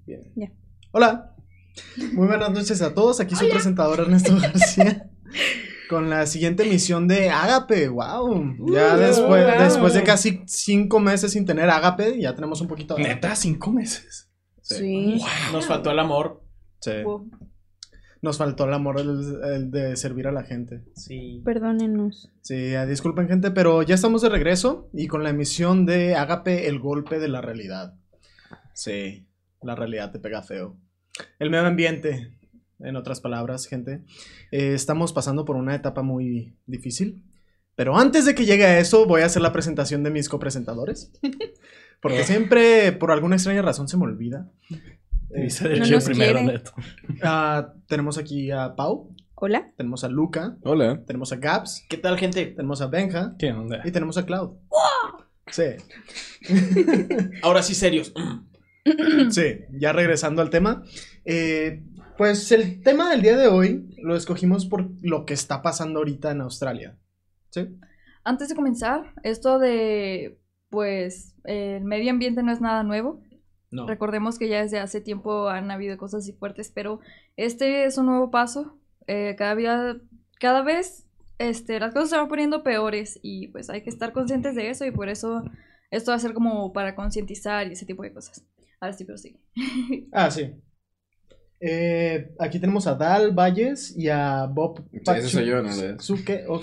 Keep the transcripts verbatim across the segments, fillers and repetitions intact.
Bien. Ya. Hola, muy buenas noches a todos. Aquí su Hola. presentador Ernesto García con la siguiente emisión de Ágape. Wow, ya Uh, después, wow. después de casi cinco meses sin tener Ágape, ya tenemos un poquito de Ágape. Neta, cinco meses. Sí. Wow. Nos faltó el amor. Sí. Wow. Nos faltó el amor el, el de servir a la gente. Sí. Perdónenos. Sí, eh, disculpen gente, pero ya estamos de regreso y con la emisión de Ágape, el golpe de la realidad. Sí, la realidad te pega feo. El medio ambiente, en otras palabras, gente. Eh, estamos pasando por una etapa muy difícil. Pero antes de que llegue a eso, voy a hacer la presentación de mis copresentadores. Porque siempre, por alguna extraña razón, se me olvida. Eh, Dice de No hecho nos primero, quiere. Neto. ah, tenemos aquí a Pau, Hola. tenemos a Luca, Hola. tenemos a Gabs, ¿Qué tal, gente? tenemos a Benja ¿Qué onda? y tenemos a Cloud. Sí. Ahora sí, serios. Sí, ya regresando al tema. eh, pues el tema del día de hoy lo escogimos por lo que está pasando ahorita en Australia. ¿Sí? Antes de comenzar, esto de, pues, el medio ambiente no es nada nuevo. No. Recordemos que ya desde hace tiempo han habido cosas así fuertes, pero este es un nuevo paso. Eh, cada día, cada vez, este, las cosas se van poniendo peores y pues hay que estar conscientes de eso y por eso esto va a ser como para concientizar y ese tipo de cosas. Ahora sí, pero sí. Ah, sí. Eh, aquí tenemos a Dal Valles y a Bob Sí, ese soy yo, ¿no? Suke, ok.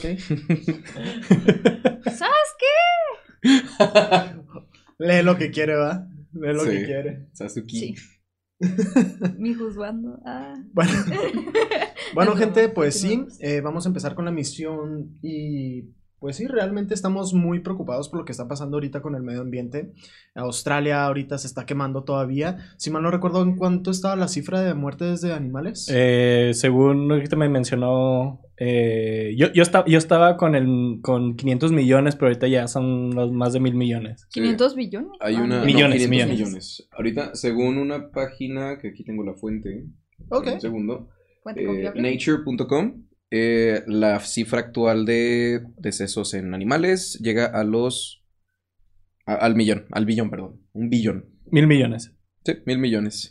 ¿Sabes Lee lo que quiere, ¿va? Lee lo Sí. que quiere. Sasuke. Sí. Mi juzgando. Ah. Bueno, bueno Es gente, broma, pues sí, continuamos. eh, vamos a empezar con la misión y pues sí, realmente estamos muy preocupados por lo que está pasando ahorita con el medio ambiente. Australia ahorita se está quemando todavía. Si mal no recuerdo, ¿en cuánto estaba la cifra de muertes de animales? Eh, según ahorita me mencionó, eh, yo, yo, estaba, yo estaba con, el, con quinientos millones, pero ahorita ya son los más de mil millones. ¿quinientos billones? Hay Ah, una. no. Millones, no, quinientos millones. millones. Ahorita, según una página, que aquí tengo la fuente. Ok. Un segundo. Fuente eh, confiable. nature punto com. Eh, la cifra actual de decesos en animales llega a los. a- al millón. Al billón, perdón. Un billón. Mil millones. Sí, mil millones.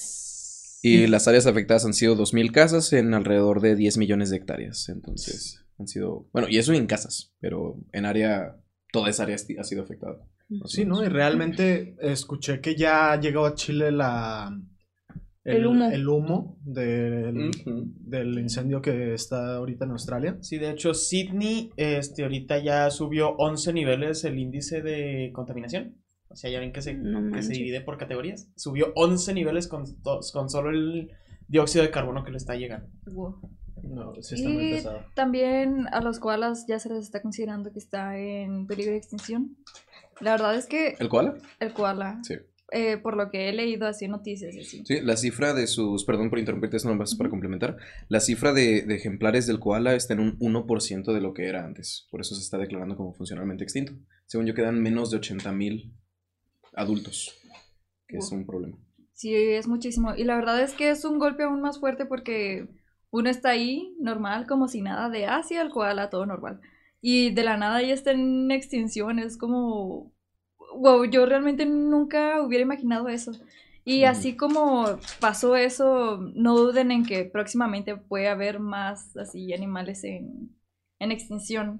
Y las áreas afectadas han sido dos mil casas en alrededor de diez millones de hectáreas. Entonces, han sido. Bueno, y eso en casas, pero en área. Toda esa área ha sido afectada. más o Sí, ¿no? Y menos. realmente escuché que ya llegó a Chile la... El humo. El humo del, Ujú. del incendio que está ahorita en Australia. Sí, de hecho, Sydney este, ahorita ya subió once niveles el índice de contaminación. O sea, ya ven que se, No que se manches. divide por categorías. Subió once niveles con, to- con solo el dióxido de carbono que le está llegando. Wow. No, sí está muy Y pesado. también a los koalas ya se les está considerando que está en peligro de extinción. La verdad es que ¿El koala? el koala, Sí. eh, por lo que he leído así noticias y así. Sí, la cifra de sus, perdón por interrumpirte, es nomás para complementar, la cifra de, de ejemplares del koala está en un uno por ciento de lo que era antes, por eso se está declarando como funcionalmente extinto. Según yo quedan menos de ochenta mil adultos, que es un problema. Sí, es muchísimo. Y la verdad es que es un golpe aún más fuerte porque uno está ahí normal, como si nada, de Asia al koala, todo normal. Y de la nada ya está en extinción, es como... Wow, yo realmente nunca hubiera imaginado eso. Y Ujú. así como pasó eso, no duden en que próximamente puede haber más así animales en, en extinción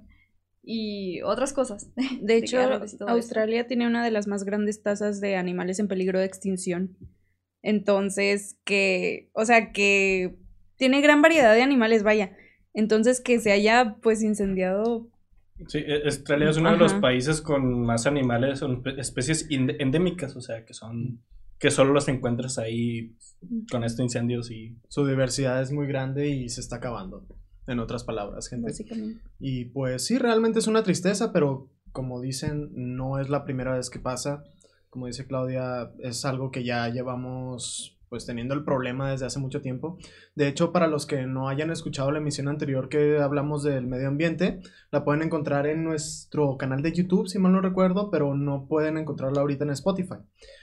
y otras cosas. De hecho, guerras y todo eso. Australia tiene una de las más grandes tasas de animales en peligro de extinción. Entonces, que, o sea, que tiene gran variedad de animales, vaya. Entonces, que se haya, pues, incendiado. Sí, e- Australia es uno de los Ajá. países con más animales, son espe- especies ind- endémicas, o sea, que son, que solo los encuentras ahí con estos incendios y... Su diversidad es muy grande y se está acabando. En otras palabras, gente. Básicamente. Y pues sí, realmente es una tristeza, pero como dicen, no es la primera vez que pasa. Como dice Claudia, es algo que ya llevamos pues teniendo el problema desde hace mucho tiempo. De hecho, para los que no hayan escuchado la emisión anterior que hablamos del medio ambiente, la pueden encontrar en nuestro canal de YouTube, si mal no recuerdo, pero no pueden encontrarla ahorita en Spotify.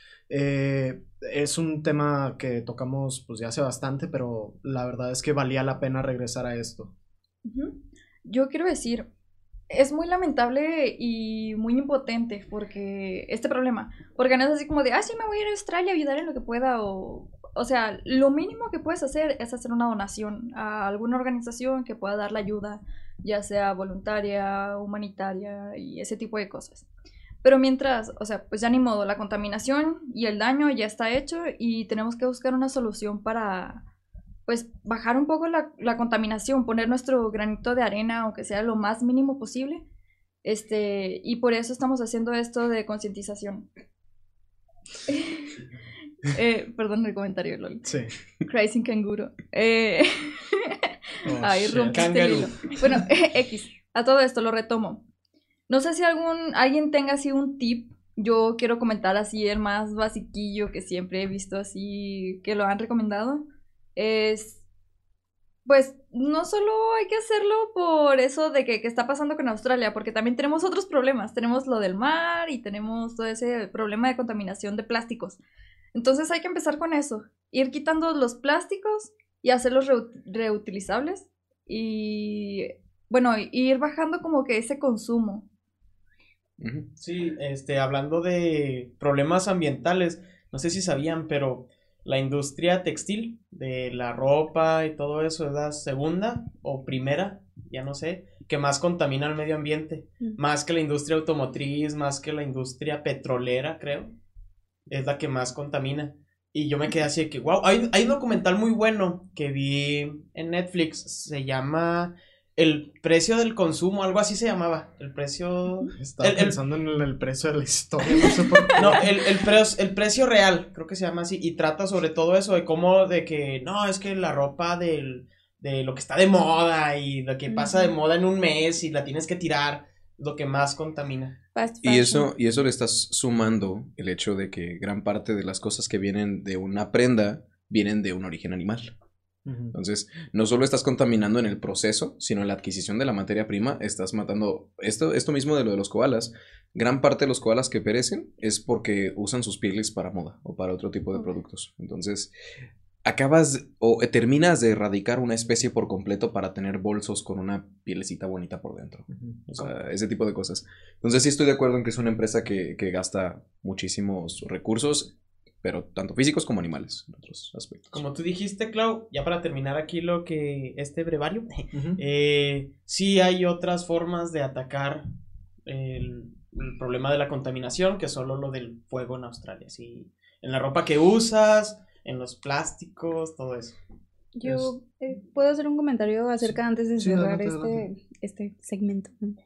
Eh, es un tema que tocamos pues ya hace bastante, pero la verdad es que valía la pena regresar a esto. Ujú. Yo quiero decir, es muy lamentable y muy impotente porque este problema, porque no es así como de, ah, sí, me voy a ir a Australia a ayudar en lo que pueda, o, o sea, lo mínimo que puedes hacer es hacer una donación a alguna organización que pueda dar la ayuda, ya sea voluntaria, humanitaria y ese tipo de cosas. Pero mientras, o sea, pues ya ni modo, la contaminación y el daño ya está hecho y tenemos que buscar una solución para, pues, bajar un poco la, la contaminación, poner nuestro granito de arena, aunque sea lo más mínimo posible. Este, y por eso estamos haciendo esto de concientización. eh, perdón el comentario, lol. Sí. Crazy Canguro. Eh, Oh, Ay, shit. rompiste el hilo. Bueno, X, a todo esto lo retomo. No sé si algún, alguien tenga así un tip. Yo quiero comentar así el más basiquillo que siempre he visto así que lo han recomendado. Es, pues, no solo hay que hacerlo por eso de que, que está pasando con Australia, porque también tenemos otros problemas. Tenemos lo del mar y tenemos todo ese problema de contaminación de plásticos. Entonces hay que empezar con eso. Ir quitando los plásticos y hacerlos reu- reutilizables. Y, bueno, ir bajando como que ese consumo. Ujú. Sí, este, hablando de problemas ambientales, no sé si sabían, pero la industria textil, de la ropa y todo eso, es la segunda o primera, ya no sé, que más contamina el medio ambiente, Mm. más que la industria automotriz, más que la industria petrolera, creo, es la que más contamina. Y yo me quedé así de que, wow, hay, hay un documental muy bueno que vi en Netflix, se llama El precio del consumo, algo así se llamaba, el precio... Estaba El- el- pensando en el, el precio de la historia, no sé por qué. No, el, el, pre- el precio real, creo que se llama así, y trata sobre todo eso, de cómo, de que, no, es que la ropa del, de lo que está de moda y lo que pasa de Ujú. moda en un mes y la tienes que tirar, lo que más contamina. Fast Y fashion. eso, y eso le estás sumando el hecho de que gran parte de las cosas que vienen de una prenda vienen de un origen animal. Ujú. Entonces, no solo estás contaminando en el proceso, sino en la adquisición de la materia prima, estás matando esto, esto mismo de lo de los koalas. Gran parte de los koalas que perecen es porque usan sus pieles para moda o para otro tipo de Ok. productos. Entonces, acabas o eh, terminas de erradicar una especie por completo para tener bolsos con una pielecita bonita por dentro. Ujú. O sea, ese tipo de cosas. Entonces sí estoy de acuerdo en que es una empresa que, que gasta muchísimos recursos, pero tanto físicos como animales en otros aspectos. Como tú dijiste, Clau, ya para terminar aquí lo que, este brevario, Ujú. eh, sí hay otras formas de atacar el, el problema de la contaminación que solo lo del fuego en Australia, sí, en la ropa que usas, en los plásticos, todo eso. Yo eh, puedo hacer un comentario acerca antes de Sí, cerrar adelante, este, adelante. este segmento.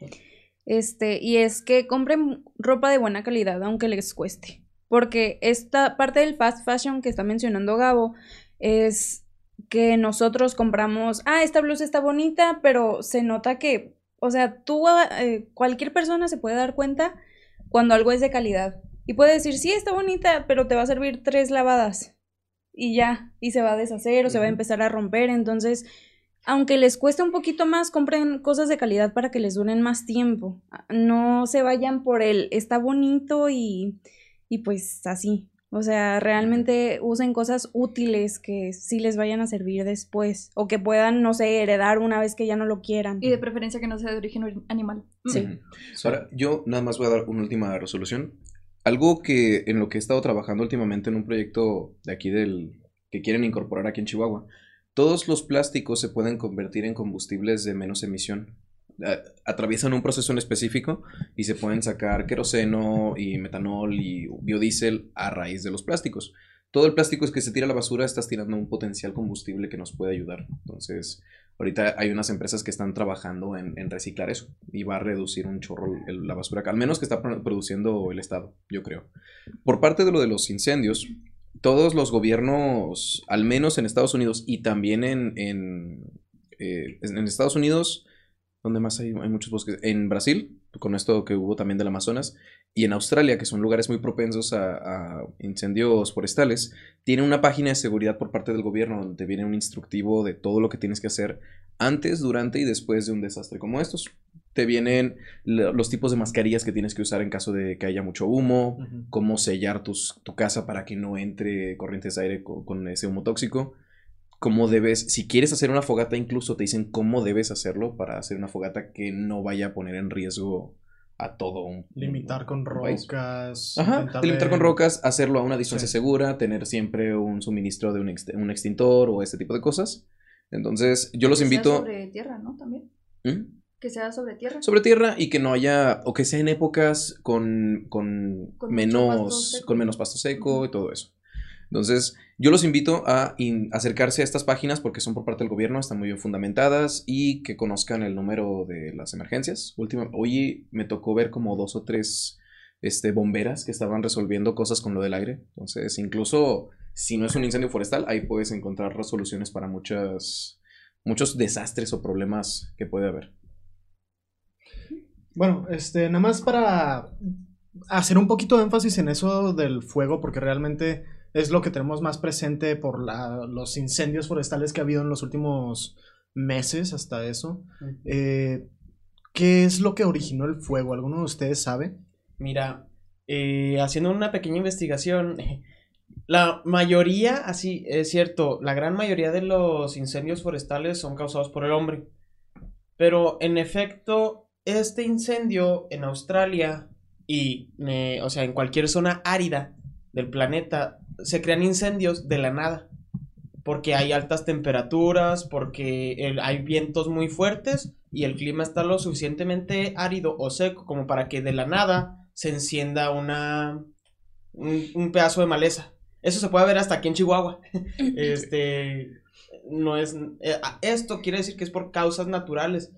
Este, y es que compren ropa de buena calidad, aunque les cueste. Porque esta parte del fast fashion que está mencionando Gabo es que nosotros compramos, ah, esta blusa está bonita, pero se nota que, o sea, tú, eh, cualquier persona se puede dar cuenta cuando algo es de calidad. Y puede decir, sí, está bonita, pero te va a servir tres lavadas. Y ya, y se va a deshacer o se va a Ujú. empezar a romper. Entonces, aunque les cueste un poquito más, compren cosas de calidad para que les duren más tiempo. No se vayan por el está bonito y, y pues así. O sea, realmente usen cosas útiles que sí les vayan a servir después. O que puedan, no sé, heredar una vez que ya no lo quieran. Y de preferencia que no sea de origen ori- animal. Sí. Ujú. Ahora, yo nada más voy a dar una última resolución. Algo que en lo que he estado trabajando últimamente en un proyecto de aquí del que quieren incorporar aquí en Chihuahua, todos los plásticos se pueden convertir en combustibles de menos emisión. A- atraviesan un proceso en específico y se pueden sacar queroseno y metanol y biodiesel a raíz de los plásticos. Todo el plástico que se tira a la basura estás tirando un potencial combustible que nos puede ayudar. Entonces, ahorita hay unas empresas que están trabajando en, en reciclar eso y va a reducir un chorro el- la basura, al menos que está pro- produciendo el Estado, yo creo. Por parte de lo de los incendios, todos los gobiernos, al menos en Estados Unidos y también en, en, eh, en Estados Unidos, ¿dónde más hay, hay muchos bosques? En Brasil, con esto que hubo también del Amazonas, y en Australia, que son lugares muy propensos a, a incendios forestales, tiene una página de seguridad por parte del gobierno donde viene un instructivo de todo lo que tienes que hacer antes, durante y después de un desastre como estos. Te vienen lo- los tipos de mascarillas que tienes que usar en caso de que haya mucho humo, Ujú. cómo sellar tus, tu casa para que no entre corrientes de aire con, con ese humo tóxico, cómo debes, si quieres hacer una fogata, incluso te dicen cómo debes hacerlo para hacer una fogata que no vaya a poner en riesgo a todo un... Limitar con un país. rocas. Ajá, intentar delimitar de- con rocas, hacerlo a una distancia Sí. segura, tener siempre un suministro de un, ext- un extintor o este tipo de cosas. Entonces, yo los Que sea invito... sobre tierra, ¿no? También. ¿Mm? Que sea sobre tierra. Sobre tierra y que no haya, o que sea en épocas con, con, Con mucho pasto menos, seco. con menos pasto seco Ujú. y todo eso. Entonces, yo los invito a in- acercarse a estas páginas porque son por parte del gobierno, están muy bien fundamentadas y que conozcan el número de las emergencias. Última, hoy me tocó ver como dos o tres este, bomberas que estaban resolviendo cosas con lo del aire. Entonces, incluso si no es un incendio forestal, ahí puedes encontrar resoluciones para muchas, muchos desastres o problemas que puede haber. Bueno, este, nada más para hacer un poquito de énfasis en eso del fuego, porque realmente es lo que tenemos más presente por la- los incendios forestales que ha habido en los últimos meses, hasta eso. Eh, ¿Qué es lo que originó el fuego? ¿Alguno de ustedes sabe? Mira, eh, haciendo una pequeña investigación, la mayoría, así es cierto, la gran mayoría de los incendios forestales son causados por el hombre. Pero en efecto, este incendio en Australia y, eh, o sea, en cualquier zona árida del planeta, se crean incendios de la nada. Porque hay altas temperaturas, porque el- hay vientos muy fuertes y el clima está lo suficientemente árido o seco como para que de la nada se encienda una un, un pedazo de maleza. Eso se puede ver hasta aquí en Chihuahua. Este no es eh, esto quiere decir que es por causas naturales.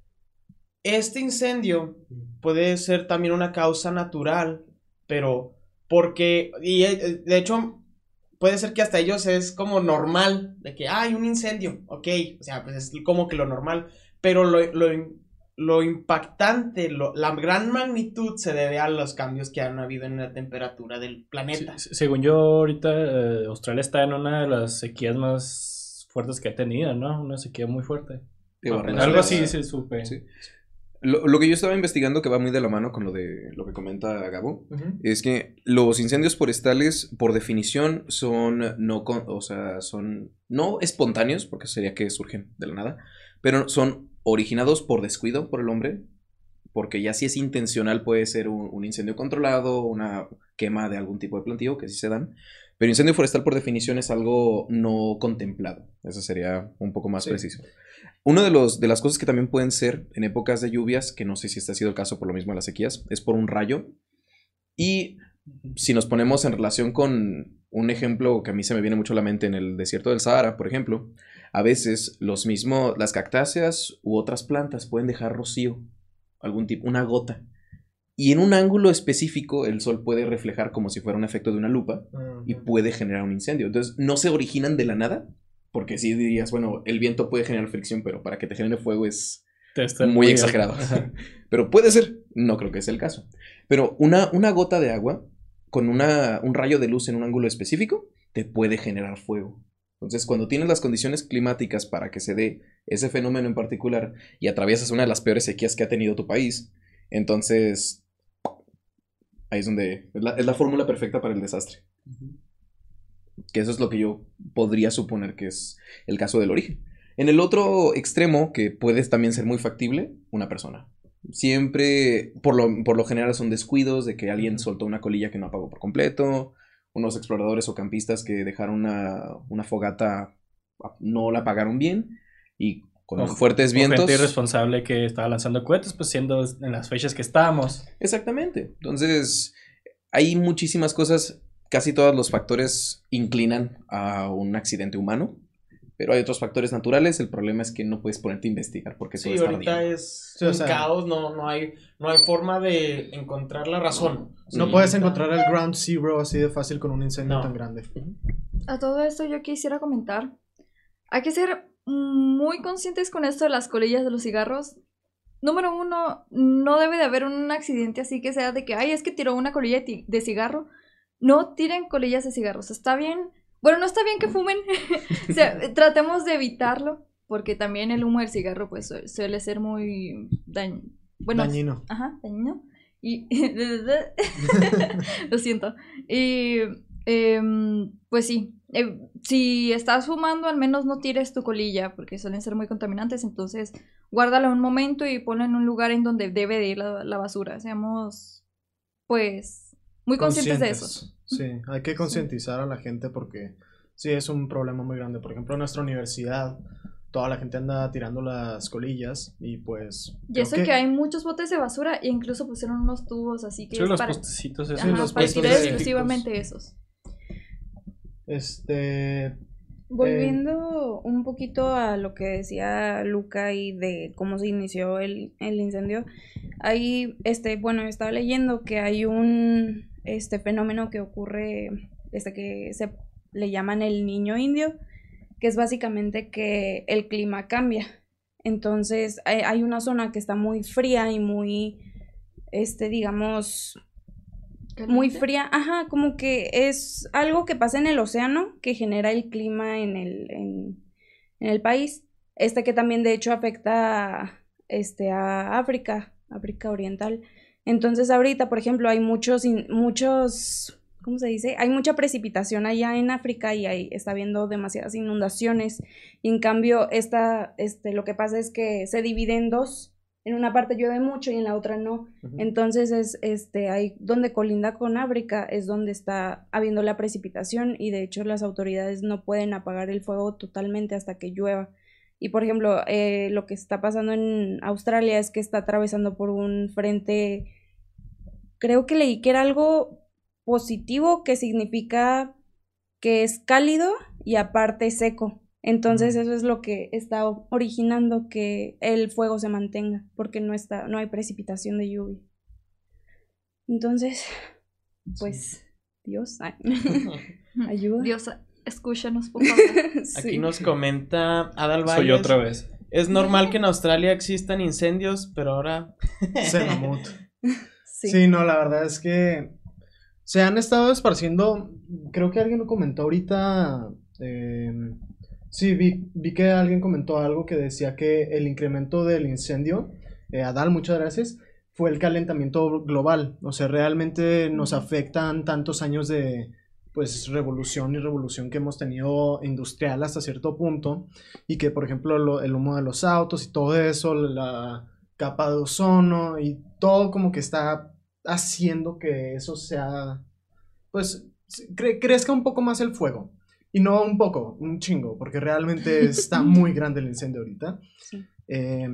Este incendio puede ser también una causa natural, pero porque y eh, de hecho puede ser que hasta ellos es como normal, de que hay un incendio, ok, o sea, pues es como que lo normal, pero lo, lo, lo impactante, lo, la gran magnitud se debe a los cambios que han habido en la temperatura del planeta. Sí, según yo, ahorita eh, Australia está en una de las sequías más fuertes que ha tenido, ¿no? Una sequía muy fuerte. Digo, Algo relacionada- así se supe. Sí. Lo, lo que yo estaba investigando, que va muy de la mano con lo de lo que comenta Gabo, Ujú. es que los incendios forestales, por definición, son no, con- o sea, son no espontáneos, porque sería que surgen de la nada, pero son originados por descuido por el hombre, porque ya si es intencional puede ser un, un incendio controlado, una quema de algún tipo de plantío, que sí se dan, pero incendio forestal por definición es algo no contemplado, eso sería un poco más Sí. preciso. Una de, los, de las cosas que también pueden ser en épocas de lluvias, que no sé si este ha sido el caso por lo mismo de las sequías, es por un rayo. Y si nos ponemos en relación con un ejemplo que a mí se me viene mucho a la mente en el desierto del Sahara, por ejemplo, a veces los mismos, las cactáceas u otras plantas pueden dejar rocío, algún tipo, una gota. Y en un ángulo específico el sol puede reflejar como si fuera un efecto de una lupa y puede generar un incendio. Entonces no se originan de la nada, porque sí dirías, bueno, el viento puede generar fricción, pero para que te genere fuego es Te está muy exagerado. Ajá. Pero puede ser, no creo que sea el caso. Pero una, una gota de agua con una, un rayo de luz en un ángulo específico te puede generar fuego. Entonces, cuando tienes las condiciones climáticas para que se dé ese fenómeno en particular y atraviesas una de las peores sequías que ha tenido tu país, entonces ahí es donde es la, es la fórmula perfecta para el desastre. Que eso es lo que yo podría suponer que es el caso del origen. En el otro extremo, que puede también ser muy factible, una persona. Siempre, por lo, por lo general, son descuidos de que alguien soltó una colilla que no apagó por completo, unos exploradores o campistas que dejaron una, una fogata, no la apagaron bien, y con O- fuertes O vientos... gente irresponsable que estaba lanzando cohetes, pues siendo en las fechas que estábamos. Exactamente. Entonces, hay muchísimas cosas, casi todos los factores inclinan a un accidente humano, pero hay otros factores naturales. El problema es que no puedes ponerte a investigar porque Sí, todo está ahorita ardiendo. es Sí, o un sea- caos, no, no hay, no hay forma de encontrar la razón. No Sí. puedes encontrar el ground zero así de fácil con un incendio No. tan grande. A todo esto yo quisiera comentar, hay que ser muy conscientes con esto de las colillas de los cigarros. Número uno, no debe de haber un accidente así que sea de que, ay, es que tiró una colilla de, ti- de cigarro. No tiren colillas de cigarros, está bien. Bueno, no está bien que fumen, o sea, tratemos de evitarlo, porque también el humo del cigarro pues su- suele ser muy dañ- bueno, Dañino. Ajá, dañino. Y lo siento. Y em, pues sí, eh, si estás fumando, al menos no tires tu colilla, porque suelen ser muy contaminantes, entonces guárdala un momento y ponla en un lugar en donde debe de ir la, la basura. Seamos, pues, muy conscientes, de eso. Sí, hay que concientizar a la gente porque sí es un problema muy grande. Por ejemplo, en nuestra universidad, toda la gente anda tirando las colillas y pues... Y creo eso que... que hay muchos botes de basura e incluso pusieron unos tubos, así que sí, es los para, postecitos esos. ajá, Sí, los para puestos tirar de- exclusivamente esos. Este... Volviendo un poquito a lo que decía Luca y de cómo se inició el, el incendio, ahí, este, bueno, estaba leyendo que hay un este fenómeno que ocurre, este que se le llaman el niño indio, que es básicamente que el clima cambia. Entonces, hay, hay una zona que está muy fría y muy, este, digamos, muy ¿Caliente? fría, ajá, como que es algo que pasa en el océano que genera el clima en el, en, en el país, este que también de hecho afecta este, a África, África Oriental. Entonces ahorita, por ejemplo, hay muchos, in- muchos, ¿cómo se dice? Hay mucha precipitación allá en África y ahí está habiendo demasiadas inundaciones. Y en cambio, esta, este, lo que pasa es que se divide en dos. En una parte llueve mucho y en la otra no. Ujú. Entonces es este ahí donde colinda con África es donde está habiendo la precipitación y de hecho las autoridades no pueden apagar el fuego totalmente hasta que llueva. Y por ejemplo, eh, lo que está pasando en Australia es que está atravesando por un frente, creo que leí que era algo positivo, que significa que es cálido y aparte seco. Entonces Mm. eso es lo que está o- originando que el fuego se mantenga, porque no está, no hay precipitación de lluvia. Entonces, pues, Dios, ay, ayuda. Dios, escúchanos, por favor. Sí. Aquí nos comenta Adal Valles. Soy otra vez. Es normal que en Australia existan incendios, pero ahora... Se mamut. Sí. Sí, no, la verdad es que se han estado esparciendo, creo que alguien lo comentó ahorita, eh, sí, vi, vi que alguien comentó algo que decía que el incremento del incendio, eh, Adal, muchas gracias, fue el calentamiento global, o sea, realmente nos afectan tantos años de, pues, revolución y revolución que hemos tenido industrial hasta cierto punto, y que, por ejemplo, lo- el humo de los autos y todo eso, la capa de ozono y todo como que está haciendo que eso sea, pues, cre- crezca un poco más el fuego. Y no un poco, un chingo, porque realmente está muy grande el incendio ahorita. Sí. Eh,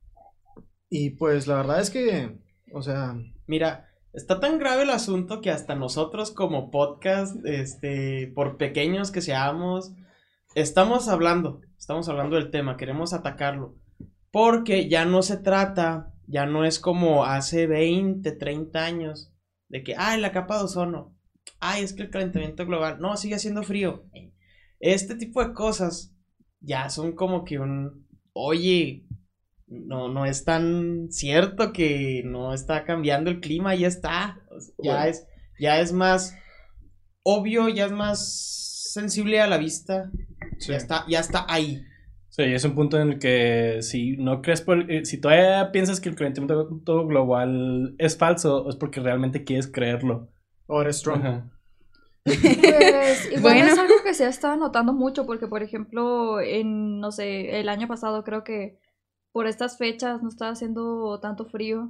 y pues la verdad es que, o sea, Mira, está tan grave el asunto que hasta nosotros como podcast, este, por pequeños que seamos, estamos hablando, estamos hablando del tema, queremos atacarlo, porque ya no se trata, ya no es como hace veinte, treinta años, de que, ay, la capa de ozono, ay, es que el calentamiento global, no, sigue haciendo frío. Este tipo de cosas ya son como que un, oye, no, no es tan cierto que no está cambiando el clima, ya está. O sea, ya Bueno. es, ya es más obvio, ya es más sensible a la vista. sí. Ya está, ya está ahí. Sí, es un punto en el que si no crees por, eh, si todavía piensas que el calentamiento global es falso, es porque realmente quieres creerlo. O eres Trump. Ajá. Pues igual Bueno. es algo que se ha estado notando mucho porque, por ejemplo, en, no sé, el año pasado creo que por estas fechas no estaba haciendo tanto frío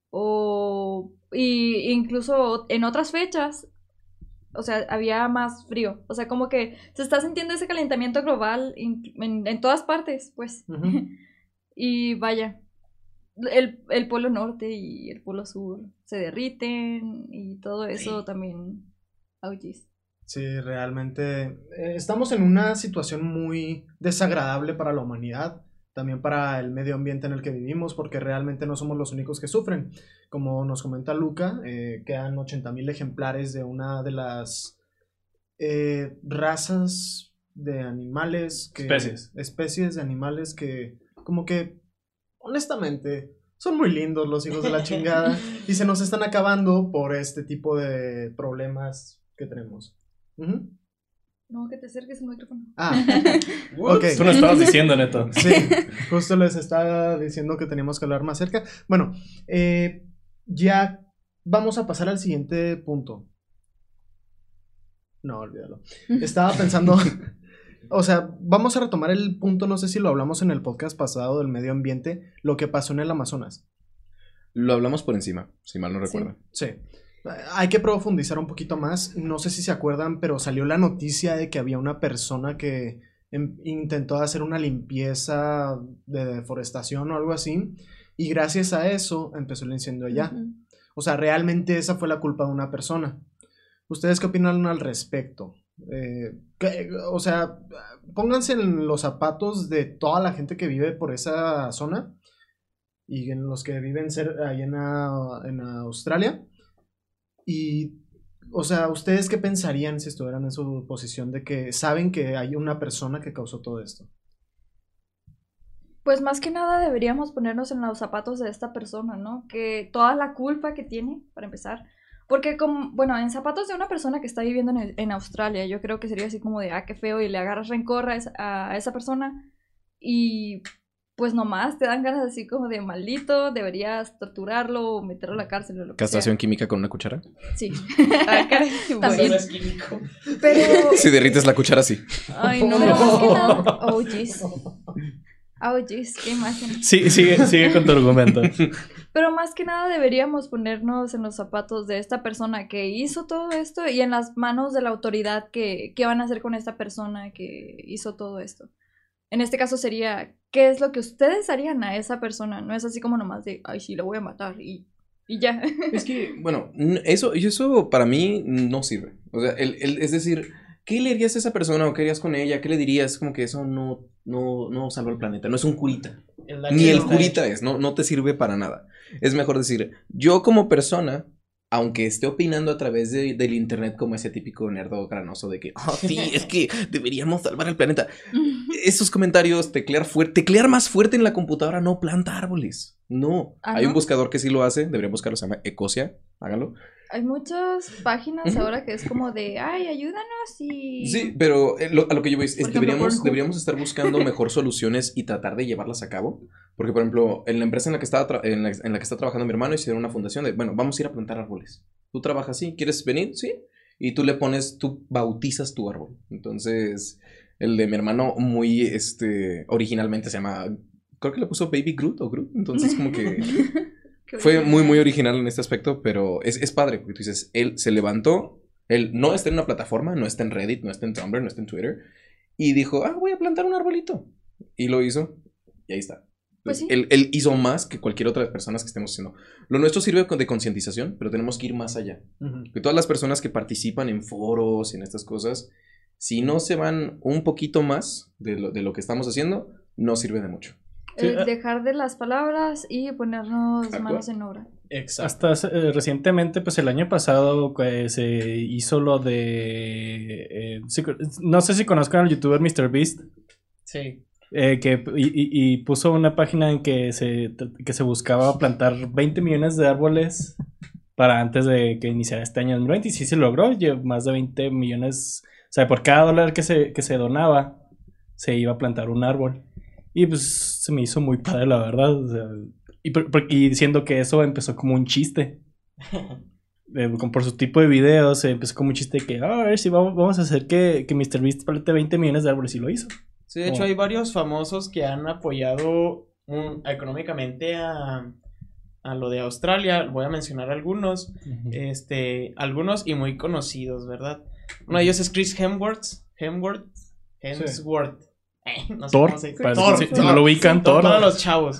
o y incluso en otras fechas, o sea, había más frío. O sea, como que se está sintiendo ese calentamiento global en, en, en todas partes, pues. Ujú. Y vaya, el, el polo norte y el polo sur se derriten y todo eso Sí. también. Ouchis. Sí, realmente eh, estamos en una situación muy desagradable para la humanidad, también para el medio ambiente en el que vivimos, porque realmente no somos los únicos que sufren. Como nos comenta Luca, eh, quedan ochenta mil ejemplares de una de las eh, razas de animales que... Especies. Especies de animales que, como que, honestamente, son muy lindos los hijos de la chingada y se nos están acabando por este tipo de problemas que tenemos. Ujú. No, que te acerques al micrófono. Ah, Ups. ok. Tú no estabas diciendo, Neto. Sí, justo les estaba diciendo que teníamos que hablar más cerca. Bueno, eh, ya vamos a pasar al siguiente punto. No, olvídalo. Estaba pensando, o sea, vamos a retomar el punto, no sé si lo hablamos en el podcast pasado del medio ambiente, lo que pasó en el Amazonas. Lo hablamos por encima, si mal no recuerdo. Sí. Hay que profundizar un poquito más. No sé si se acuerdan, pero salió la noticia de que había una persona que em, intentó hacer una limpieza de deforestación o algo así. Y gracias a eso empezó el incendio allá. Ujú. O sea, realmente esa fue la culpa de una persona. ¿Ustedes qué opinan al respecto? Eh, que- o sea, pónganse en los zapatos de toda la gente que vive por esa zona y en los que viven cer- ahí en, a- en Australia. Y, o sea, ¿ustedes qué pensarían si estuvieran en su posición de que saben que hay una persona que causó todo esto? Pues más que nada deberíamos ponernos en los zapatos de esta persona, ¿no? Que toda la culpa que tiene, para empezar. Porque, como, bueno, en zapatos de una persona que está viviendo en, en Australia, yo creo que sería así como de, ah, qué feo, y le agarras rencor a esa, a esa persona. Y pues nomás te dan ganas así como de maldito, deberías torturarlo o meterlo a la cárcel o lo que ¿Castración sea. química con una cuchara? Sí. Ah, caray. Eso También. no es químico. Pero, Si derrites la cuchara, sí. Ay, no. pero más que nada, oh, jeez. Oh, jeez, qué imagen. Sí, sigue, sigue con tu argumento. Pero más que nada deberíamos ponernos en los zapatos de esta persona que hizo todo esto y en las manos de la autoridad que, qué van a hacer con esta persona que hizo todo esto. En este caso sería, ¿qué es lo que ustedes harían a esa persona? No es así como nomás de, ay, sí, lo voy a matar y, y ya. Es que, bueno, n- eso, eso para mí no sirve. O sea, el, el- es decir, ¿qué le harías a esa persona o qué harías con ella? ¿Qué le dirías? Como que eso no, no, no salva el planeta, no es un curita. El daño Ni ya el está curita hecho. es, no, no te sirve para nada. Es mejor decir, yo como persona, aunque esté opinando a través de- del internet como ese típico nerdo granoso de que, oh, sí, es que deberíamos salvar el planeta. Esos comentarios, teclear fuerte, teclear más fuerte en la computadora, no planta árboles. No. ¿Ah, Hay no? un buscador que sí lo hace, deberían buscarlo, se llama Ecosia, háganlo. Hay muchas páginas Ujú. ahora que es como de, ay, ayúdanos y... Sí, pero eh, lo- a lo que yo voy es, Por es ejemplo, deberíamos, Pornhub. deberíamos estar buscando mejor soluciones y tratar de llevarlas a cabo. Porque, por ejemplo, en la empresa en la que estaba tra- en la, en la que está trabajando mi hermano hicieron una fundación de, bueno, vamos a ir a plantar árboles. Tú trabajas así, ¿quieres venir? Sí. Y tú le pones, tú bautizas tu árbol. Entonces, el de mi hermano muy, este, originalmente se llama, creo que le puso Baby Groot o Groot. Entonces, como que... Qué Fue original. muy, muy original en este aspecto, pero es, es padre, porque tú dices, él se levantó, él no está en una plataforma, no está en Reddit, no está en Tumblr, no está en Twitter, y dijo, ah, voy a plantar un arbolito. Y lo hizo, y ahí está. Pues sí. Él, él hizo más que cualquier otra de las personas que estemos haciendo. Lo nuestro sirve de concientización, pero tenemos que ir más allá. Ujú. Que todas las personas que participan en foros y en estas cosas, si no se van un poquito más de lo, de lo que estamos haciendo, no sirve de mucho. Sí, Es ah. dejar de las palabras y ponernos Actuar. manos en obra. Exacto. Hasta hace- eh, recientemente, pues el año pasado eh, se hizo lo de... eh, sí, no sé si conozcan al youtuber MrBeast. Sí. Eh, que, y, y- y puso una página en que se, que se buscaba plantar veinte millones de árboles para antes de que iniciara este año dos mil veinte. Y sí se logró, lle- más de veinte millones. O sea, por cada dólar que se, que se donaba, se iba a plantar un árbol. Y pues se me hizo muy padre, la verdad. O sea, y, por- por- y diciendo que eso empezó como un chiste. Eh, como por su tipo de videos, eh, empezó como un chiste que, "Ah, a ver si vamos, vamos a hacer que, que MrBeast plante veinte millones de árboles", y lo hizo. Sí, de hecho Oh. hay varios famosos que han apoyado mm, económicamente a, a lo de Australia. Voy a mencionar algunos. Este, algunos y muy conocidos, ¿verdad? Uno de ellos es Chris Hemsworth. Hemsworth. Hemsworth. Eh, no sé Thor, cómo se dice. para- Thor, si, si Thor. no lo ubican, Thor Thor. para los chavos.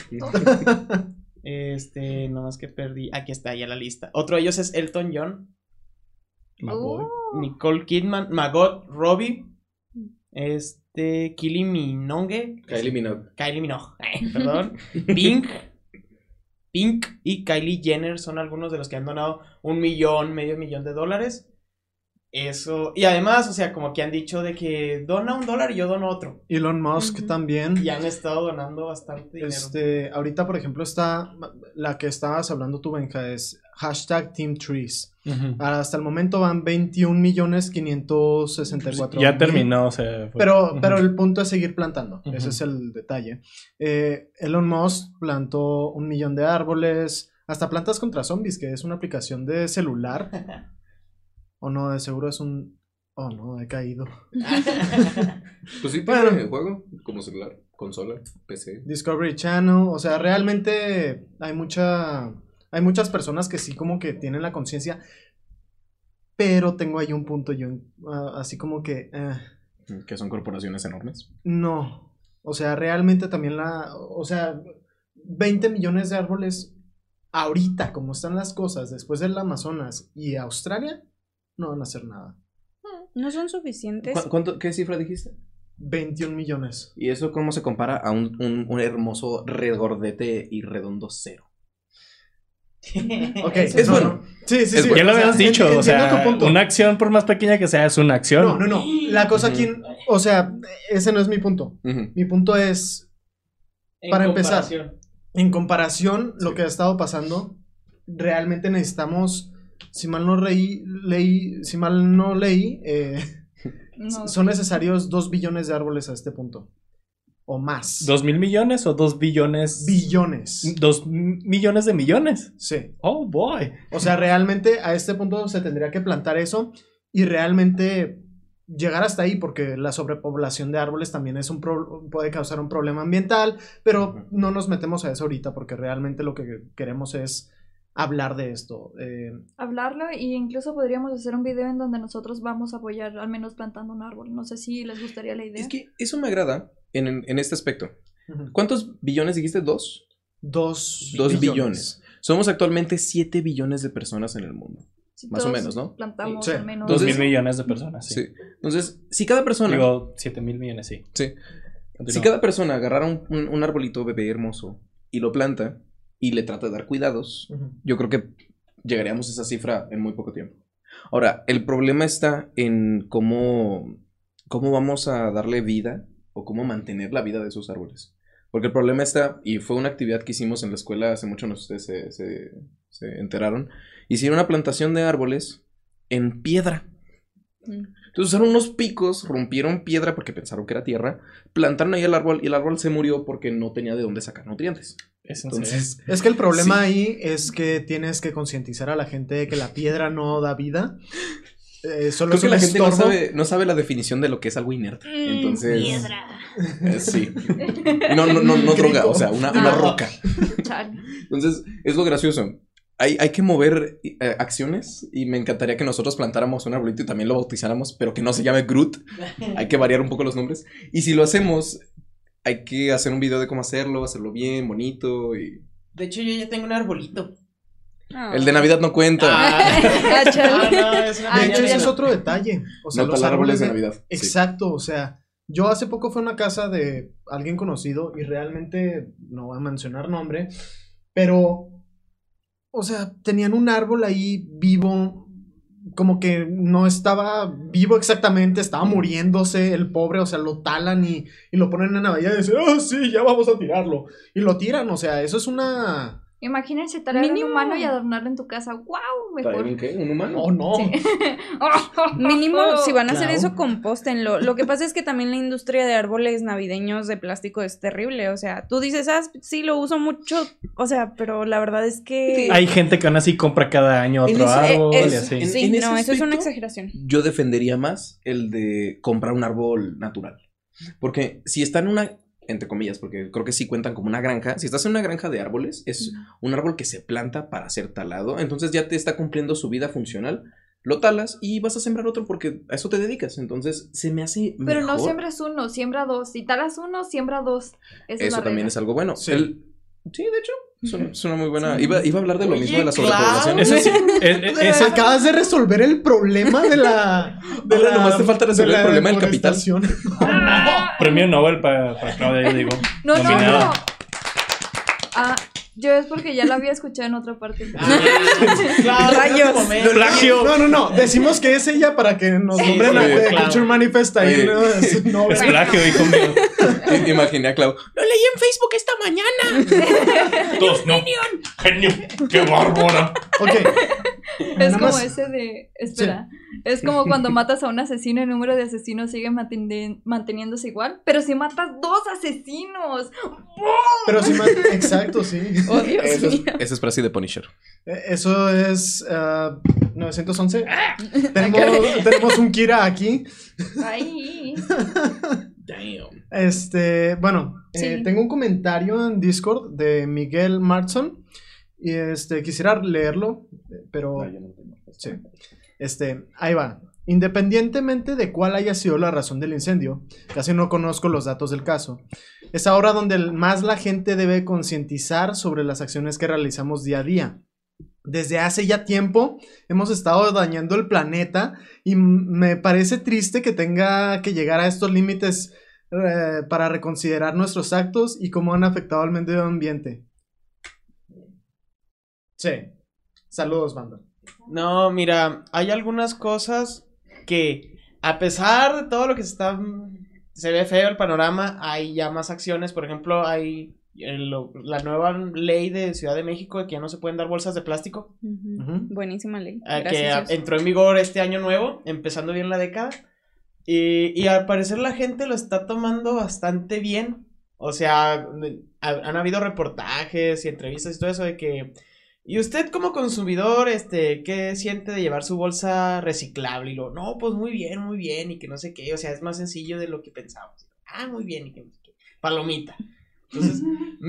Este, nomás que perdí. Aquí está ya la lista. Otro de ellos es Elton John, My boy. Oh. Nicole Kidman, Margot Robbie, este, Kylie Minogue, Kylie Minogue. Kylie Minogue, eh, perdón, Pink, Pink y Kylie Jenner son algunos de los que han donado un millón, medio millón de dólares. Eso, y además, o sea, como que han dicho de que dona un dólar y yo dono otro. Elon Musk Ujú. también. Y han estado donando bastante dinero. Este, ahorita, por ejemplo, está la que estabas hablando tú, Benja, es hashtag Team Trees. Ujú. Hasta el momento van veintiún millones quinientos sesenta y cuatro Ya mil. terminó, o sea. fue- Pero, Ujú. pero el punto es seguir plantando. Ujú. Ese es el detalle. Eh, Elon Musk plantó un millón de árboles. Hasta Plantas contra Zombies, que es una aplicación de celular. O no, de seguro es un. Oh, no, he caído. Pues sí, Bueno. tiene juego como celular, consola, P C. Discovery Channel, o sea, realmente hay mucha, hay muchas personas que sí como que tienen la conciencia, pero tengo ahí un punto yo, uh, así como que, eh, Que son corporaciones enormes. no, o sea, realmente también la, o sea, veinte millones de árboles ahorita, como están las cosas, después del Amazonas y Australia, no van a hacer nada. No son suficientes. ¿Cu- ¿Cuánto, ¿Qué cifra dijiste? veintiún millones. ¿Y eso cómo se compara a un, un, un hermoso regordete y redondo cero? Ok, Eso es no, bueno. no. Sí, sí, Es sí. bueno. Ya lo o sea, habías dicho, ent- o entiendo sea, tu punto. una acción por más pequeña que sea es una acción. No, no, no. La cosa aquí, o sea, ese no es mi punto. Ujú. Mi punto es, En Para empezar. comparación. en comparación, lo Sí. que ha estado pasando, realmente necesitamos, si mal no leí, leí si mal no leí, eh, No. son necesarios dos billones de árboles a este punto. O más. ¿Dos mil millones o dos billones? billones. Dos m- millones de millones. Sí. Oh, boy. O sea, realmente a este punto se tendría que plantar eso y realmente llegar hasta ahí, porque la sobrepoblación de árboles también es un pro- puede causar un problema ambiental, pero Ujú. no nos metemos a eso ahorita porque realmente lo que queremos es hablar de esto. Eh, Hablarlo y incluso podríamos hacer un video en donde nosotros vamos a apoyar al menos plantando un árbol. No sé si les gustaría la idea. Es que eso me agrada en, en, en este aspecto. ujú. ¿Cuántos billones dijiste? ¿Dos? Dos, Dos billones. Somos actualmente siete billones de personas en el mundo. Si más o todos menos, ¿no? Plantamos Sí. al menos. Dos Entonces- mil millones de personas, sí. Sí. Entonces, si cada persona... Digo, siete mil millones, sí. sí. Continúa. Si cada persona agarrara un, un, un arbolito bebé hermoso y lo planta y le trata de dar cuidados, Ujú. yo creo que llegaríamos a esa cifra en muy poco tiempo. Ahora, el problema está en cómo, cómo vamos a darle vida o cómo mantener la vida de esos árboles. Porque el problema está, y fue una actividad que hicimos en la escuela hace mucho, no sé si ustedes se, se, se enteraron, hicieron una plantación de árboles en piedra. Mm. Entonces usaron unos picos, rompieron piedra porque pensaron que era tierra, plantaron ahí el árbol y el árbol se murió porque no tenía de dónde sacar nutrientes. Es en Entonces, Es que el problema Sí. ahí es que tienes que concientizar a la gente de que la piedra no da vida. Eh, solo creo es que un la gente no estorbo. sabe, no sabe la definición de lo que es algo inerte. Entonces, Piedra. eh, sí. No, no, no, no droga, Crico. o sea, una, una Ah. roca. Chale. Entonces, es lo gracioso. Hay, hay que mover eh, acciones y me encantaría que nosotros plantáramos un arbolito y también lo bautizáramos, pero que no se llame Groot. Hay que variar un poco los nombres. Y si lo hacemos, hay que hacer un video de cómo hacerlo, hacerlo bien, bonito. Y... De hecho, yo ya tengo un arbolito. Ah. El de Navidad no cuenta. Ah, chale. no, es una Ah, De ya, hecho, ya ese es no. otro detalle. O sea, No los talar árboles de Navidad. Sí. Exacto, o sea, yo hace poco fui a una casa de alguien conocido y realmente no voy a mencionar nombre, pero, o sea, tenían un árbol ahí vivo, como que no estaba vivo exactamente, estaba muriéndose el pobre, o sea, lo talan y, y lo ponen en Navidad y dicen, oh, sí, ya vamos a tirarlo. Y lo tiran, o sea, eso es una... Imagínense talar un Mínimo. humano y adornarlo en tu casa. ¡Wow! Mejor. ¿Un qué? ¿Un humano? Oh, no. Sí. Mínimo, si van a hacer Claro. eso, compóstenlo. Lo que pasa es que también la industria de árboles navideños de plástico es terrible. O sea, tú dices, ah, sí, lo uso mucho. O sea, pero la verdad es que. Hay gente que aún así compra cada año En otro ese- árbol es- y así. en- Sí, ese no, eso es una aspecto, exageración. Yo defendería más el de comprar un árbol natural. Porque si está en una, entre comillas, porque creo que sí cuentan como una granja. Si estás en una granja de árboles, es un árbol que se planta para ser talado. Entonces ya te está cumpliendo su vida funcional. Lo talas y vas a sembrar otro porque a eso te dedicas. Entonces se me hace Pero no mejor. siembras uno, siembra dos. Si talas uno, siembra dos. Esa es Eso la también regla. es algo bueno. Sí. El- sí, de hecho, es una, es una muy buena. Sí. Iba, iba a hablar de lo Oye, mismo de la claro. sobrepoblación. Eso sí, es- es- es- Acabas de resolver el problema de la... De Ahora la nomás te falta resolver de la el problema del capital. deforestación. premio Nobel para, para Claudia, yo digo. No, no, Nominada. no. Ah, yo es porque ya la había escuchado en otra parte. Claro, Rayos. en otro momento. Plagio. No, no, no. Decimos que es ella para que nos Sí, nombren sí, a The claro. Culture Manifest ahí. Oye. ¿no? Es- no, Es plagio, hijo mío. I- Imaginé a Clau. Lo leí en Facebook esta mañana. Dos, no. Genio. Qué bárbara. Ok. Es Nada como más- ese de. Espera. Es como cuando matas a un asesino, el número de asesinos sigue manteni- manteniéndose igual. Pero si matas dos asesinos. Pero sí, ma- exacto, sí. Oh, Dios Eso es, mío. esa es frase de Punisher. Eh, Eso es. ah, novecientos once. tenemos, tenemos un Kira aquí. Ay. Damn. Este, bueno, Sí. eh, tengo un comentario en Discord de Miguel Martson. Y este, quisiera leerlo, pero. No, yo no tengo. Sí. Este, ahí va. Independientemente de cuál haya sido la razón del incendio, casi no conozco los datos del caso, es ahora donde más la gente debe concientizar sobre las acciones que realizamos día a día. Desde hace ya tiempo hemos estado dañando el planeta y m- me parece triste que tenga que llegar a estos límites eh, para reconsiderar nuestros actos y cómo han afectado al medio ambiente. Sí. Saludos, banda. No, mira, hay algunas cosas que, a pesar de todo lo que se está, se ve feo el panorama, hay ya más acciones. Por ejemplo, hay el- la nueva ley de Ciudad de México de que ya no se pueden dar bolsas de plástico, Ujú. Ujú. Buenísima ley. eh, que Gracias, a- Dios. entró en vigor este año nuevo, empezando bien la década. Y, y al parecer la gente lo está tomando bastante bien. O sea, ha- han habido reportajes y entrevistas y todo eso de que... ¿Y usted como consumidor, este, qué siente de llevar su bolsa reciclable? Y lo, no, pues muy bien, muy bien, y que no sé qué, o sea, es más sencillo de lo que pensamos. Ah, muy bien, y que no sé qué. Palomita. Entonces,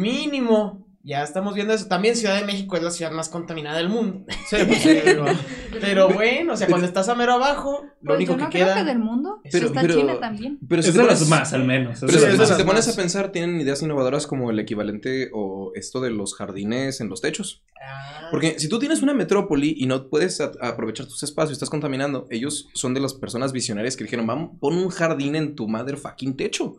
mínimo, ya estamos viendo eso. También Ciudad de México es la ciudad más contaminada del mundo. Sí, pues sí, digo. Pero bueno, o sea, cuando estás a mero abajo, lo Pues único yo no que creo queda... que del mundo. Pero- Está pero- China también. Pero si Es te de pones- las más, al menos. Pero Sí, si, es de si las te pones más. a pensar, tienen ideas innovadoras como el equivalente o esto de los jardines en los techos. Ah, Porque si tú tienes una metrópoli y no puedes a- aprovechar tus espacios, estás contaminando, ellos son de las personas visionarias que dijeron, vamos, pon un jardín en tu motherfucking techo.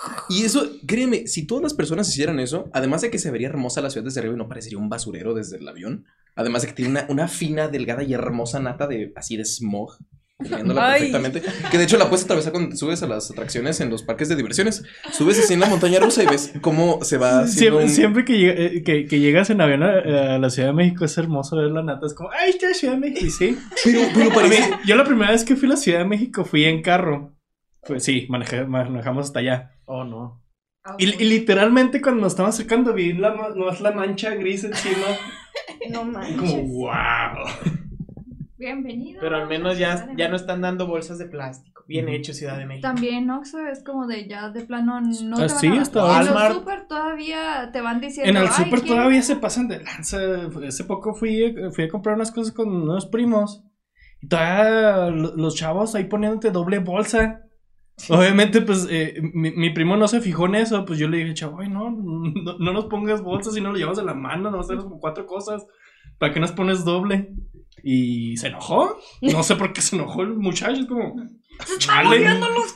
Y eso, créeme, si todas las personas hicieran eso, además de que se vería hermosa la ciudad desde arriba y no parecería un basurero desde el avión, además de que tiene una, una fina, delgada y hermosa nata de así de smog. Viéndola Ay. perfectamente. Que de hecho la puedes atravesar cuando te subes a las atracciones en los parques de diversiones. Subes así en la montaña rusa y ves cómo se va haciendo Siempre, un- siempre que, llega- eh, que, que llegas en avión a, a la Ciudad de México es hermoso ver la nata. Es como, ¡ay, está la Ciudad de México! Y sí. Pero, pero A parece... mí, yo la primera vez que fui a la Ciudad de México fui en carro. Pues sí, manejé- manejamos hasta allá. Oh, no. Y, y literalmente cuando nos estábamos acercando vi la, ma- nomás la mancha gris encima. No Y manches. como, wow. Bienvenido. pero al menos Ciudad ya, de ya no México. están dando bolsas de plástico. Bien Ujú. hecho, Ciudad de México. También Oxxo es como de ya de plano no Ah, te van sí, a... hasta En Walmart. los super todavía te van diciendo... En el "Ay, súper ¿quién-" todavía se pasan de lanza. Hace poco fui, fui a comprar unas cosas con unos primos. Y todavía lo- los chavos ahí poniéndote doble bolsa. Obviamente, pues, eh, mi, mi primo no se fijó en eso. Pues yo le dije, chavo, ay, no, no, no nos pongas bolsas si no lo llevamos en la mano. Nos tenemos como cuatro cosas. ¿Para qué nos pones doble? Y se enojó. No sé por qué se enojó el muchacho. Es como, chale. los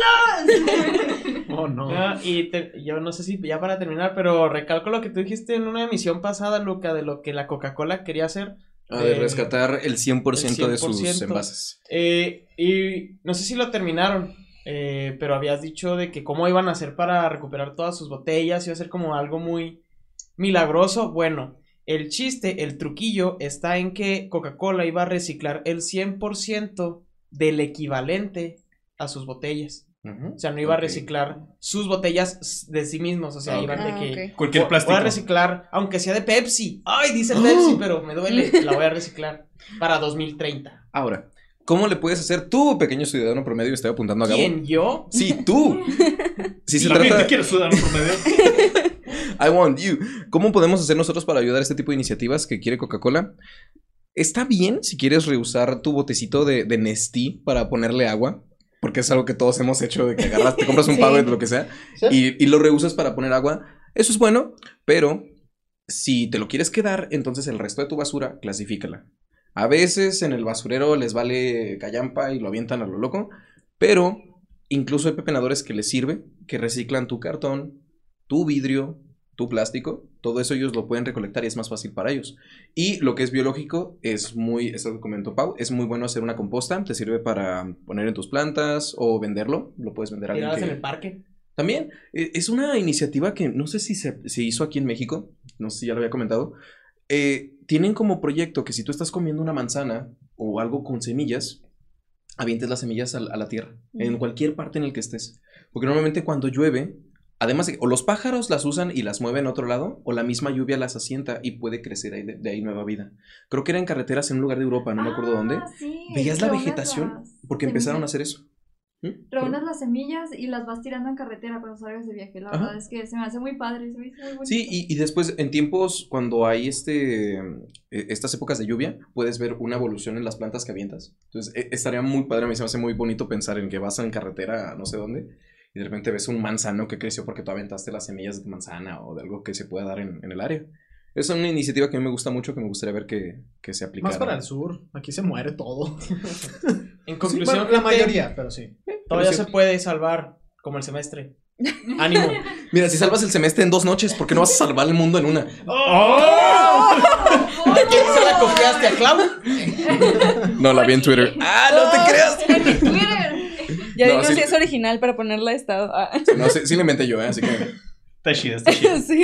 koalas! Oh, no. Ah, y te- yo no sé si ya para terminar, pero recalco lo que tú dijiste en una emisión pasada, Luca, de lo que la Coca-Cola quería hacer. Ah, de Eh, rescatar el cien por ciento el de sus cien por ciento. envases. Eh, y no sé si lo terminaron, eh, pero habías dicho de que cómo iban a hacer para recuperar todas sus botellas, iba a ser como algo muy milagroso. Bueno, el chiste, el truquillo está en que Coca-Cola iba a reciclar el cien por ciento del equivalente a sus botellas. Ujú. O sea, no iba Ok. a reciclar sus botellas de sí mismos, o sea, Ah, ok. iban de Ah, que... ok. Cualquier Voy- plástico. Voy a reciclar, aunque sea de Pepsi. Ay, dice Pepsi, pero me duele. La voy a reciclar para dos mil treinta. Ahora, ¿cómo le puedes hacer tú, pequeño ciudadano promedio? Estoy apuntando a Gabo. ¿Quién, yo? Sí, tú. Si se También trata te quiero sudar un promedio. I want you. ¿Cómo podemos hacer nosotros para ayudar a este tipo de iniciativas que quiere Coca-Cola? Está bien si quieres reusar tu botecito de, de Nestí para ponerle agua, porque es algo que todos hemos hecho, de que agarras, te compras un Sí. Powerade o lo que sea, ¿Sí? y, y lo reusas para poner agua. Eso es bueno, pero si te lo quieres quedar, entonces el resto de tu basura, clasifícala. A veces en el basurero les vale callampa y lo avientan a lo loco, pero incluso hay pepenadores que les sirve, que reciclan tu cartón, tu vidrio, tu plástico, todo eso ellos lo pueden recolectar y es más fácil para ellos. Y lo que es biológico es muy, esto lo comentó Pau, es muy bueno hacer una composta, te sirve para poner en tus plantas o venderlo, lo puedes vender a alguien Tiradas que... en el parque. También eh, es una iniciativa que no sé si se, se hizo aquí en México, no sé si ya lo había comentado. Eh, tienen como proyecto que si tú estás comiendo una manzana o algo con semillas, avientes las semillas a, la- a la tierra, en Mm. cualquier parte en el que estés. Porque normalmente cuando llueve, Además de que o los pájaros las usan y las mueven a otro lado, o la misma lluvia las asienta y puede crecer ahí de, de ahí nueva vida. Creo que era en carreteras en un lugar de Europa, no me acuerdo dónde. Ah, sí, Veías la reúnes vegetación las porque empezaron a semillas. hacer eso. ¿Mm? Reúnes las semillas y las vas tirando en carretera cuando salgas de viaje. La Ajá. verdad es que se me hace muy padre, se me hizo muy bonito. Sí, y, y después en tiempos cuando hay este eh, estas épocas de lluvia, puedes ver una evolución en las plantas que avientas. Entonces eh, estaría muy padre, a mí se me hace muy bonito pensar en que vas en carretera a no sé dónde y de repente ves un manzano que creció porque tú aventaste las semillas de tu manzana o de algo que se pueda dar en, en el área. Es una iniciativa que a mí me gusta mucho, que me gustaría ver que, que se aplicara. Más para el sur, aquí se muere todo. En Sí, conclusión, bueno, la gente, mayoría, pero sí. todavía Pero se puede salvar como el semestre. Ánimo. Mira, si salvas el semestre en dos noches, ¿por qué no vas a salvar el mundo en una? ¡Oh! ¿A quién se la confiaste? ¿A Clau? No, la vi en Twitter. ¡Ah, no te creas! En mi Twitter. Ya No, dinos sí. si es original para ponerla de estado. Ah. No, sí, sí le inventé yo, ¿eh? Así que Está chida, está chida. Sí.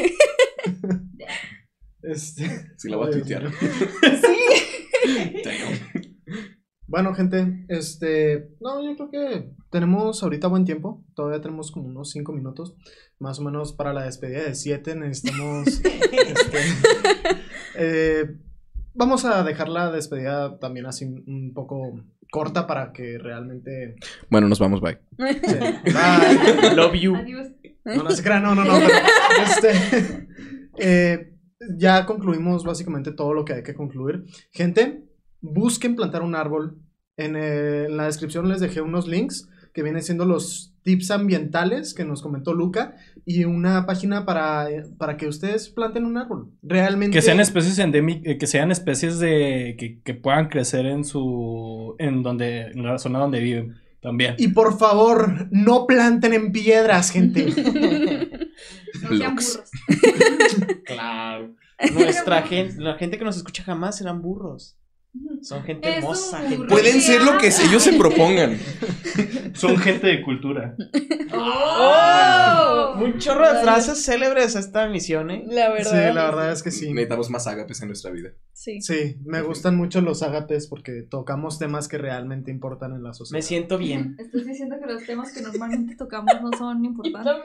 Este... sí la voy a Ay, tuitear. Dios mío. Damn. Bueno, gente, este... No, yo creo que tenemos ahorita buen tiempo. Todavía tenemos como unos cinco minutos. Más o menos para la despedida de siete necesitamos... este, eh, vamos a dejar la despedida también así un poco corta para que realmente... Bueno, nos vamos, bye. Sí. Bye. Love you. Adiós. No, no se crean, no, no, no. Pero, este, eh, ya concluimos básicamente todo lo que hay que concluir. Gente, busquen plantar un árbol. En, eh, en la descripción les dejé unos links que vienen siendo los tips ambientales que nos comentó Luca y una página para, para que ustedes planten un árbol. Realmente. Que sean especies endémicas, que sean especies de que, que puedan crecer en su en donde en la zona donde viven también. Y por favor, no planten en piedras, gente. No sean Blocks. burros. Claro. Nuestra gente, la gente que nos escucha jamás serán burros. Son gente Es hermosa, un gente. burro. Pueden ser lo que ellos se propongan. Son gente de cultura. ¡Oh! Un chorro de frases célebres a esta emisión, ¿eh? La Sí, verdad. la verdad es que sí. Necesitamos más ágapes en nuestra vida. Sí. Sí, me gustan mucho los ágapes porque tocamos temas que realmente importan en la sociedad. Me siento bien. Estás diciendo que los temas que normalmente tocamos no son importantes.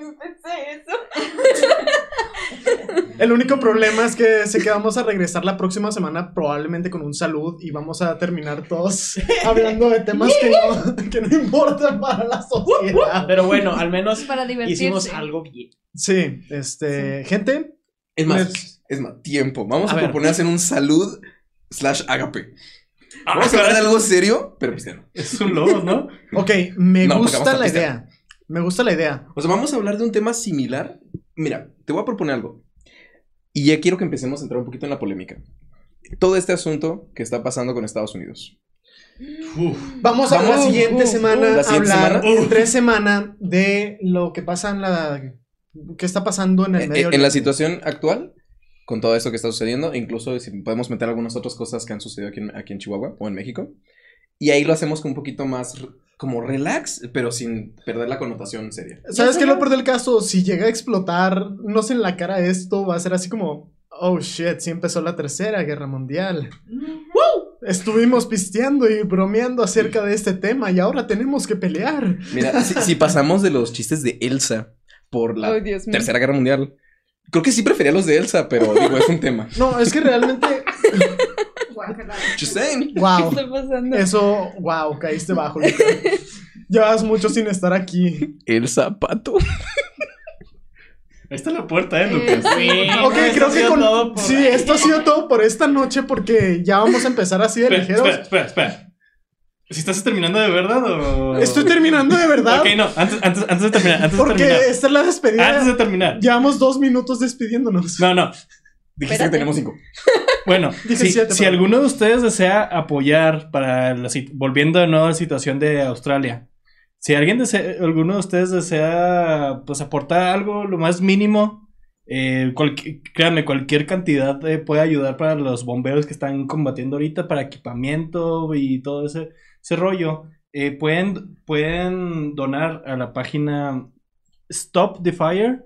El único problema es que sé que vamos a regresar la próxima semana probablemente con un salud y vamos a terminar todos hablando de temas que no, que no importan para la sociedad. Pero bueno, al menos Para divertirse. hicimos algo bien. Sí, este, gente, Es más, Les- es más, tiempo. Vamos A a, ver. proponer hacer un salud slash ágape. Ah, Vamos a hablar de algo serio, pero cristiano. Es un lobo, ¿no? ok, me No, porque vamos gusta a la pistear. idea. Me gusta la idea. O sea, vamos a hablar de un tema similar. Mira, te voy a proponer algo. Y ya quiero que empecemos a entrar un poquito en la polémica. Todo este asunto que está pasando con Estados Unidos. Vamos a Vamos, la siguiente uh, semana uh, la a siguiente hablar semana. entre semana de lo que pasa en la... ¿Qué está pasando en el En, medio en la Oriente. situación actual, con todo esto que está sucediendo, incluso si podemos meter algunas otras cosas que han sucedido aquí en, aquí en Chihuahua o en México. Y ahí lo hacemos con un poquito más r- como relax, pero sin perder la connotación seria. ¿Sabes Yo qué es lo creo- peor del caso? Si llega a explotar, no sé, en la cara esto, va a ser así como... Oh, shit, sí empezó la tercera guerra mundial. Estuvimos pisteando y bromeando acerca de este tema y ahora tenemos que pelear. Mira, si, si pasamos de los chistes de Elsa por la Ay, Dios mío. Tercera Guerra Mundial, creo que sí prefería los de Elsa, pero digo, es un tema. No, es que realmente... Guácala. Just saying. ¿Qué Wow. está pasando? Eso, wow, caíste bajo, Luca. Llevas mucho sin estar aquí. El zapato. Ahí está la puerta, ¿eh, Eh, Lucas? sí. Ok, esto creo ha que sido con... todo por- Sí, esto ha sido todo por esta noche porque ya vamos a empezar así de Espera, ligeros. espera, espera, espera. ¿Si estás terminando de verdad o...? Estoy terminando de verdad. Ok, no, antes, antes, antes de terminar, antes de Porque terminar. esta es la despedida. Antes de terminar. Llevamos dos minutos despidiéndonos. No, no. Dijiste Espérate. que tenemos cinco. Bueno, Dije si, siete, si perdón. alguno de ustedes desea apoyar para la sit- volviendo de nuevo a la situación de Australia, si alguien desea, alguno de ustedes desea pues aportar algo, lo más mínimo, eh, cualqui- créanme, cualquier cantidad eh, puede ayudar para los bomberos que están combatiendo ahorita, para equipamiento y todo ese, ese rollo. Eh, pueden, pueden donar a la página stop the fire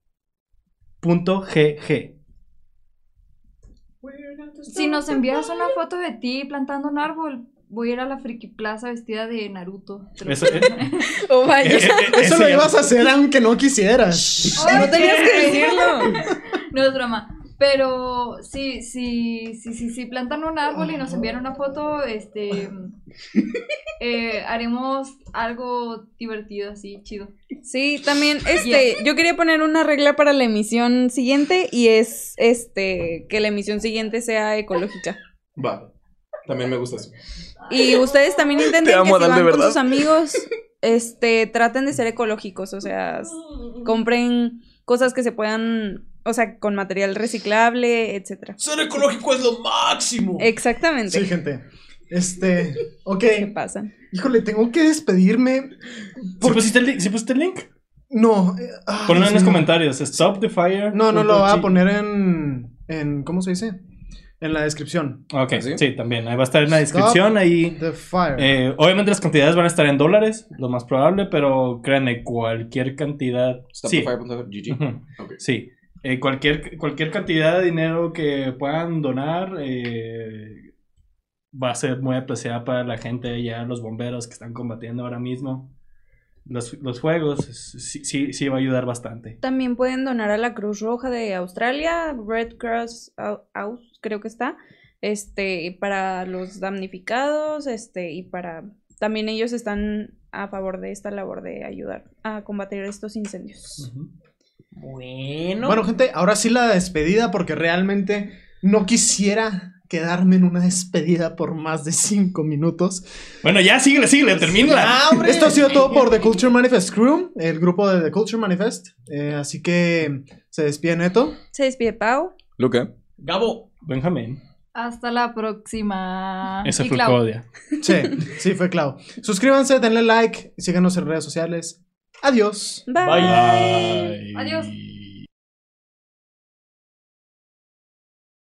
punto g g. Si nos envías una foto de ti plantando un árbol, voy a ir a la Friki Plaza vestida de Naruto. Te lo Eso, juro. eh, Oh, vaya. eh, eh, Eso ese lo ya- ibas a hacer aunque no quisieras. Ay, No tenías que ¿qué? decirlo. No es broma. Pero sí, sí, sí, sí, sí, plantan un árbol y nos envían una foto, este, eh, haremos algo divertido, así, chido. Sí, también, este, yo quería poner una regla para la emisión siguiente y es, este, que la emisión siguiente sea ecológica. Va. También me gusta eso. Y ustedes también intenten Te amo, que si Adal, de van con verdad. sus amigos, este, traten de ser ecológicos, o sea, s- compren cosas que se puedan, o sea, con material reciclable, etcétera. Ser ecológico es lo máximo. Exactamente. Sí, gente. Este, ok. ¿Qué pasa? Híjole, tengo que despedirme. ¿Sí por- pusiste el, li- ¿sí pusiste el link? No. eh, ah, Ponlo en Dios los mío. comentarios. Stop the fire. No, no lo voy a G- poner en, en. ¿Cómo se dice? En la descripción. Ok, ¿Sí? sí, también. Ahí va a estar en la descripción. Ahí. The fire. Eh, obviamente las cantidades van a estar en dólares, lo más probable, pero créanme, cualquier cantidad. Sí, Stop the fire punto g g. ujú, Ok. sí. Eh, cualquier, cualquier cantidad de dinero que puedan donar eh, va a ser muy apreciada para la gente, ya los bomberos que están combatiendo ahora mismo los, los fuegos. es- Sí, sí, sí va a ayudar bastante. También pueden donar a la Cruz Roja de Australia, Red Cross Au- Aus, creo que está, este, para los damnificados, este, y para también ellos están a favor de esta labor de ayudar a combatir estos incendios. Ujú. Bueno. Bueno, gente, ahora sí la despedida porque realmente no quisiera quedarme en una despedida por más de cinco minutos. Bueno, ya síguele, síguele, termínala. Ah, hombre. Esto ha sido todo por The Culture Manifest Crew, el grupo de The Culture Manifest. Eh, así que se despide Neto. Se despide Pau. Luca. Gabo. Benjamín. Hasta la próxima. Esa Y fue Clau. Claudia. Sí, sí, fue Clau. Suscríbanse, denle like, síganos en redes sociales. Adiós. Bye. Bye. Adiós.